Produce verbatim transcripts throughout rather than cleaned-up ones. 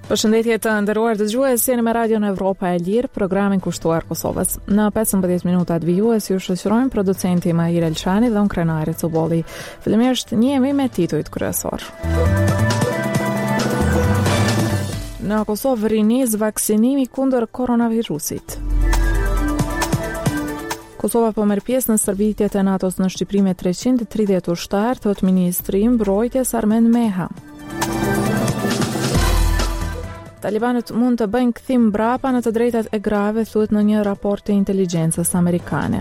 Përshëndetje të nderuar dëgjues, jeni me Radion Evropa e Lirë, programin kushtuar Kosovës. Në pesëmbëdhjetë minutat vijues ju shoqërojmë producenti Mahir Elçani dhe unë Krenari Cubolli. Fillimisht njihemi me titujt kryesor. Në Kosovë rinis vaksinimi kundër koronavirusit. Kosova po merr pjesë në stërvitjet e NATO-s në Shqipëri me treqind e tridhjetë ushtarë, thot ministri i mbrojtjes Armen Meha. Talibanët mund të bëjnë kthim mbrapa në të drejtat e grave, thuhet në një raport të inteligjencës amerikane.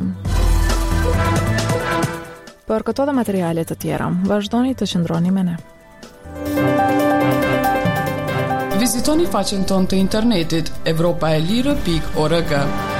Për këto dhe materiale të tjera, vazhdoni të qëndroni me ne. Vizitoni faqen tonë të internetit evropa e lirë pikë org.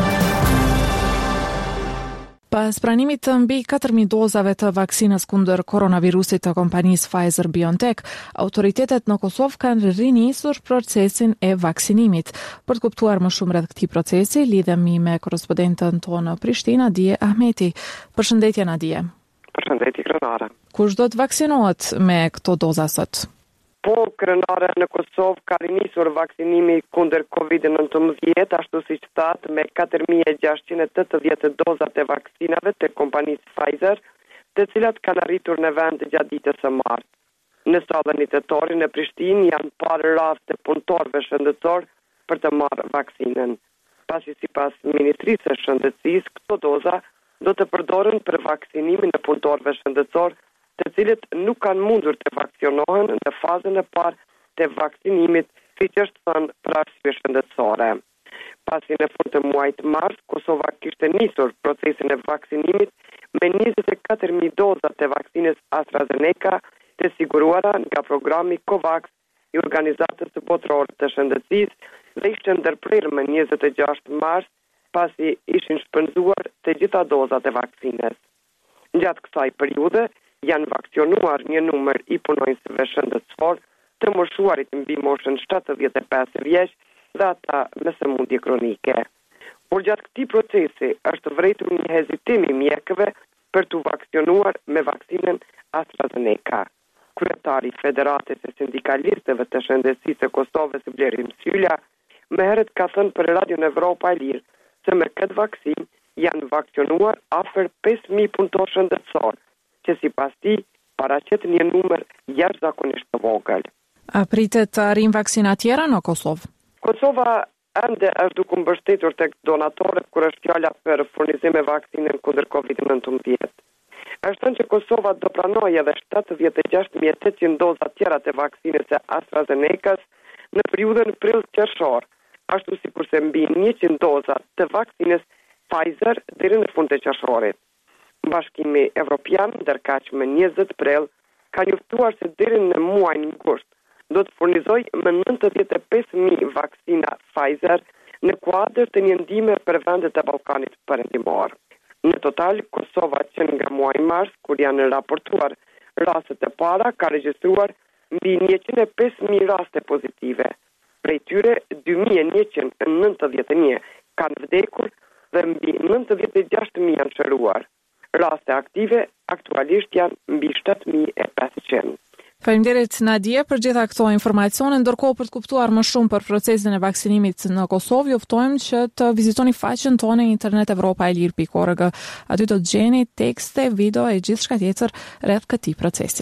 Pas pranimit të mbi katër mijë dozave të vaksinës kundër koronavirusit të kompanisë Pfizer-BioNTech, autoritetet në Kosovë kanë rinisur procesin e vaksinimit. Për të kuptuar më shumë rreth këtij procesi, lidhemi me korrespondentën tonë në Prishtinë, Nadije Ahmeti. Përshëndetje Nadije. Përshëndetje Krenare. Kush do të vaksinohet me këto doza sot? Po, Krenare, në Kosovë ka rinisur vaksinimi kundër kovid nëntëmbëdhjetë, ashtu siç thatë, me katër mijë e gjashtëqind e tetëdhjetë doza të vaksinave të kompanisë Pfizer, të cilat kanë arritur në vend gjatë ditës së martë. Në sallën e tetorit në Prishtinë janë parë raste punëtorëve shëndetësor për të marrë vaksinën. Pasi sipas Ministrisë së Shëndetësisë, këto doza do të përdoren për vaksinimin e punëtorëve shëndetësor, të cilët nuk kanë mundur të vaksinohen në fazën e parë të vaksinimit, siç është thënë për arsye shëndetësore. Pasi në fund të muajit mars, Kosova kishte nisur procesin e vaksinimit me njëzet e katër mijë doza të vaksinës AstraZeneca të siguruara nga programi COVAX i Organizatës së Botërore të Shëndetësisë dhe ishte ndërprerë më njëzet e gjashtë mars, pasi ishin shpenzuar të gjitha dozat e vaksinës. Gjatë kësaj periudhe janë vaksionuar një numër i punonjësve shëndetësor të moshuarit mbi moshën shtatëdhjetë e pesë vjeç dhe ata me sëmundje kronike. Por gjatë këtij procesi është vërejtur një hezitim i mjekëve për të vaksionuar me vaksinën AstraZeneca. Kryetari i Federatës së Sindikalistëve të Shëndetësisë së Kosovës, Bleri Msylja, më herët ka thënë për Radion Evropa e Lirë se me këtë vaksinë janë vaksionuar afër pesë mijë punëtorë shëndetësor, që sipas tij paraqet një numër jashtëzakonisht të vogël. A pritet të arrijnë vaksina tjera në Kosovë? Kosova ende është duke mbështetur tek donatorët kur është fjala për furnizim me vaksinën kundër kovid nëntëmbëdhjetë. Është thënë që Kosova do pranojë edhe shtatëdhjetë e gjashtë mijë e tetëqind doza tjera të vaksinës së AstraZenecas në periudhën prill-qershor, ashtu sikurse mbi njëqind doza të vaksinës Pfizer deri në fund të qershorit. Bashkimi Evropian, ndërkaq me njëzet prill, ka njoftuar se deri në muajin gusht do të furnizojë më nëntëdhjetë e pesë mijë vaksina Pfizer në kuadër të një ndihme për vendet e Ballkanit Perëndimor. Në total, Kosova që nga muaji mars, kur janë raportuar rastet e para, ka regjistruar mbi njëqind e pesë mijë raste pozitive. Prej tyre, dy mijë e njëqind e nëntëdhjetë e një kanë vdekur dhe mbi nëntëdhjetë e gjashtë mijë janë shëruar. Raste aktive aktualisht janë mbi shtatë mijë e pesëqind. Faleminderit Nadije për gjitha këto informacione. Ndërkohë, për të kuptuar më shumë për procesin e vaksinimit në Kosovë, ju ftojmë që të vizitoni faqen tonë internet evropa e lirë pikë org. Aty do të gjeni tekste, video e gjithçka tjetër rreth këtij procesi.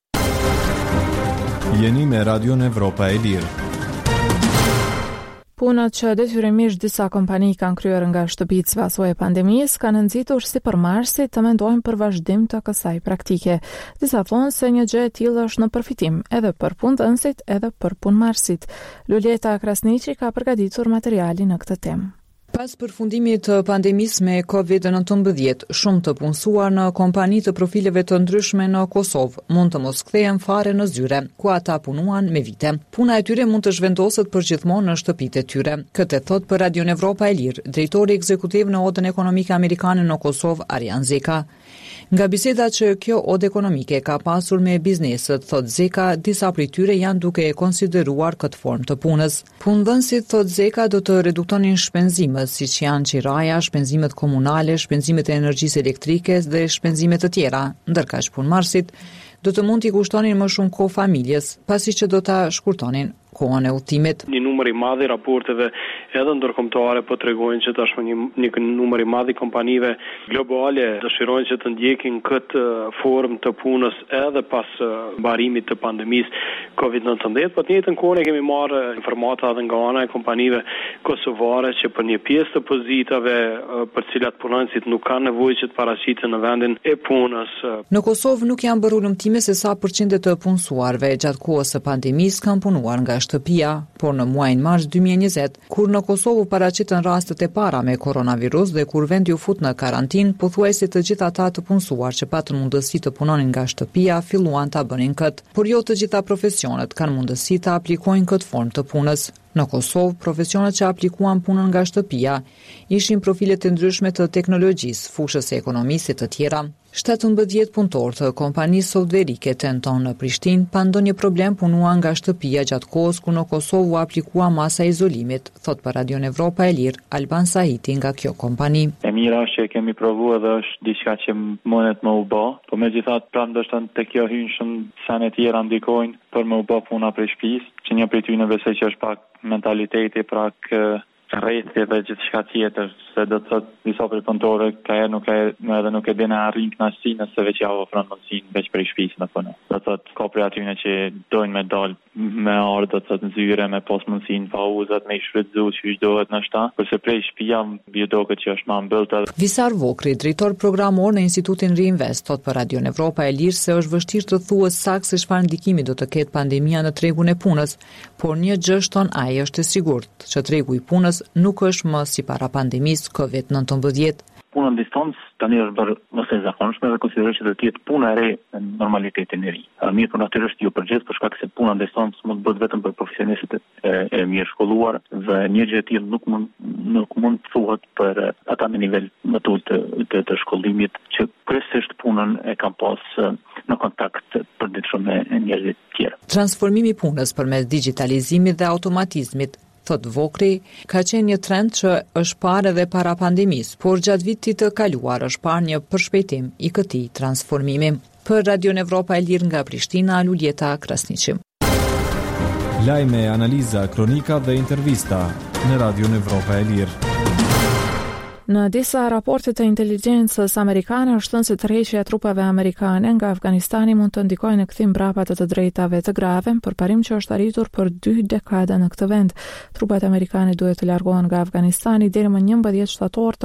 Jeni me Radion Evropa e Lirë. Punët që detyrimisht disa kompani kanë kryer nga shtëpitë pasojë e pandemisë kanë nxitur sipërmarrësi të mendojnë për vazhdim të kësaj praktike. Disa thonë se një gjë e tillë është në përfitim edhe për punëdhënësit edhe për punëmarrësit. Lulieta Krasniqi ka përgatitur materialin në këtë temë. Pas përfundimit të pandemisë me kovid nëntëmbëdhjetë, shumë të punësuar në kompani të profileve të ndryshme në Kosovë mund të mos kthehen fare në zyre, ku ata punuan me vite. Puna e tyre mund të zhvendoset përgjithmonë në shtëpitë e tyre. Këtë thot për Radion Evropa e Lirë, drejtori ekzekutiv në Odën Ekonomike Amerikane në Kosovë, Arjan Zeka. Nga bisedat që kjo odë ekonomike ka pasur me bizneset, thot Zeka, disa prej tyre janë duke e konsideruar këtë formë të punës. Punëdhënësit, thot Zeka, do të reduktonin shpenzimet, siç janë qiraja, shpenzimet komunale, shpenzimet e energjisë elektrike dhe shpenzimet të tjera, ndërkaq punëmarrësit do të mund t'i kushtonin më shumë kohë familjes, pasi që do ta shkurtonin kohën e udhëtimit. Një numër i madh i raporteve edhe ndërkombëtare po tregojnë që tashmë një, një numër i madh i kompanive globale dëshirojnë që të ndjekin këtë formë të punës edhe pas mbarimit të pandemisë kovid nëntëmbëdhjetë, po të njëjtën kohë kemi marrë informata edhe nga ana e kompanive kosovare që për një pjesë të pozitave për cilat punonësit nuk kanë nevojë që të paraqiten në vendin e punës. Në Kosovë nuk janë bërë ulëmtime se sa përqindje të punësuarve gjatë kohës së pandemisë kanë punuar nga shtëpia, por në muajin mars dy mijë e njëzet, kur në Kosovë u paraqitën rastet e para me koronavirus dhe kur vendi u fut në karantinë, pothuajse të gjithë ata të punësuar që patën mundësi të punonin nga shtëpia filluan ta bënin këtë, por jo të gjitha profesionet kanë mundësi të aplikojnë këtë formë të punës. Në Kosovë, profesionet që aplikuan punën nga shtëpia ishin profilet të ndryshme të teknologjisë, fushës së ekonomisë e të tjera. shtatëmbëdhjetë punëtorë të kompanisë softverike Tenton në Prishtinë pa ndonjë problem punuan nga shtëpia gjatë kohës kur në Kosovë u aplikua masa e izolimit, thot për Radion Evropa e Lirë Alban Sahiti nga kjo kompani. E mira është që kemi provuar dhe është diçka që mundet më u bë, por megjithatë pra ndoshta te kjo hyn shumë sene tjera ndikojnë për më u bë puna prej shtëpisë, që një prej tyre besoj që është pak mentaliteti, pra rrethje dhe gjithçka tjetër, se do të thotë disa prej punëtorëve ka herë nuk e edhe nuk e dinë arrin kënaqësinë se veç ja ofron mundësinë veç prej shtëpisë në punë. Do të thotë ka prej atyre që dojnë me dal me ardh do të thotë në zyre me pas mundësinë pauzat me shfrytëzu që dohet në shta, kurse prej shtëpia ju duket që është më mbyllta. Visar Vokri, drejtor programor në Institutin Reinvest, thot për Radion Evropa e Lirë se është vështirë të thuhet saktë se çfarë ndikimi do të ketë pandemia në tregun e punës, por një gjë shton ai është e sigurt, që tregu i punës nuk është më si para pandemisë kovid nëntëmbëdhjetë. Puna në distancë tani është bërë më së zakonshme dhe konsiderohet që do të jetë puna e re në normalitetin e ri. Mirë, por natyrisht jo përgjithë, për shkak se puna në distancë mund të bëhet vetëm për profesionistët e, e mirë shkolluar dhe një gjë e tillë nuk mund nuk mund të thuhet për ata me nivel më të ulët të, të, të shkollimit që kryesisht punën e kanë pas në kontakt përditshëm me njerëzit të tjerë. Transformimi i punës përmes digitalizimit dhe automatizmit, thot Vokri, ka qenë një trend që është parë edhe para pandemisë, por gjatë vitit të kaluar është parë një përshpejtim i këtij transformimi. Për Radion Evropa e Lirë nga Prishtina, Luljeta Krasniqi. Lajme, analiza, kronika dhe intervista në Radion Evropa e Lirë. Në disa raporte të inteligjencës amerikane është thënë se tërheqja e trupave amerikane nga Afganistani mund të ndikojë në kthim mbrapa të të drejtave të grave, përparim që është arritur për dy dekada në këtë vend. Trupat amerikane duhet të largohen nga Afganistani deri më njëmbëdhjetë shtator